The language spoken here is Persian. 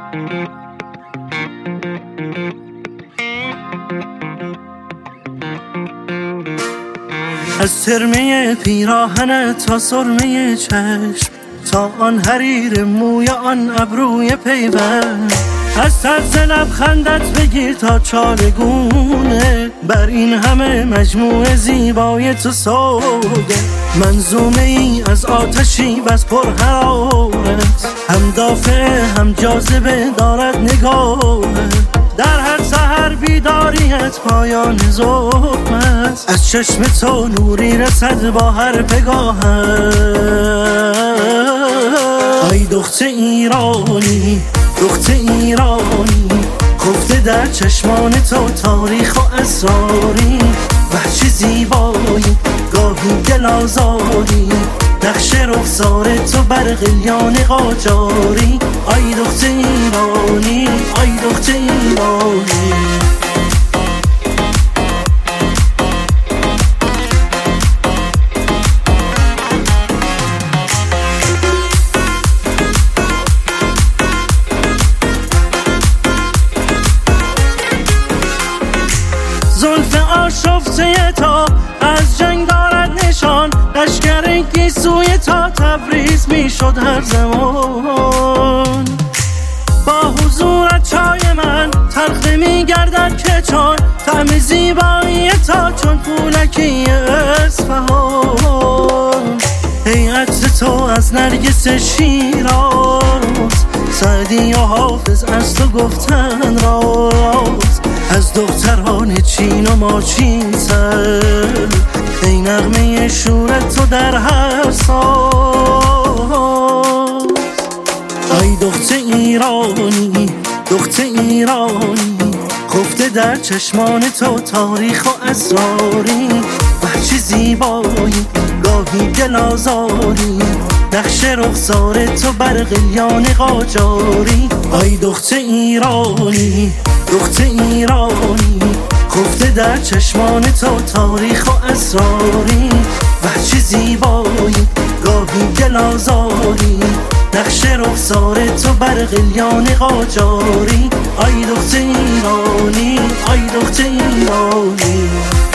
از ترمه پیراهن تا سرمه چشم، تا آن حریر موی آن ابروی پیوند، از طرز لبخندت بگیر تا چارگونه، بر این همه مجموعه زیبای تو سوگه. منظومه ای از آتشی بس پر حرارت، هم دافع هم جاذبه دارد نگاهت. در هر سحر بیداریت پایان ظلم است، از چشم تو نوری رسد با هر پگاهت. آی دختر ایرانی، دختر ایرانی، خفته در چشمان تو تاریخ و اسراری. وحشی زیبایی، گاهی دل آزاری، نقش رخسار تو بر قلیان قاجاری. آی دختر ایرانی، آی دختر ایرانی. زلف آشفته تا از جنگ دارد نشان، لشکر گیسوی تا تبریز می شد هر زمان. با حضورت چای من تلخ می گردد که چون طعم زیبایی تا چون پولکی اصفهان. ای عطر تو از نرگس شیراز، سعدی و حافظ از تو گفتن راز. از دختران چین و ماچین سر، ای نغمه شورت تو در هر ساز. آی دختر ایرانی، دختر ایرانی، خفته در چشمان تو تاریخ و اسراری. وحشی زیبایی، گاهی دل آزاری، نقش رخسار تو بر قلیان قاجاری. آی دختر ایرانی، دختر ایرانی، خفته در چشمان تو تاریخ و اسراری. وحشی زیبایی، گاهی دل آزاری، نقش رخسار تو بر قلیان قاجاری. آی دختر ایرانی، آی دختر ایرانی.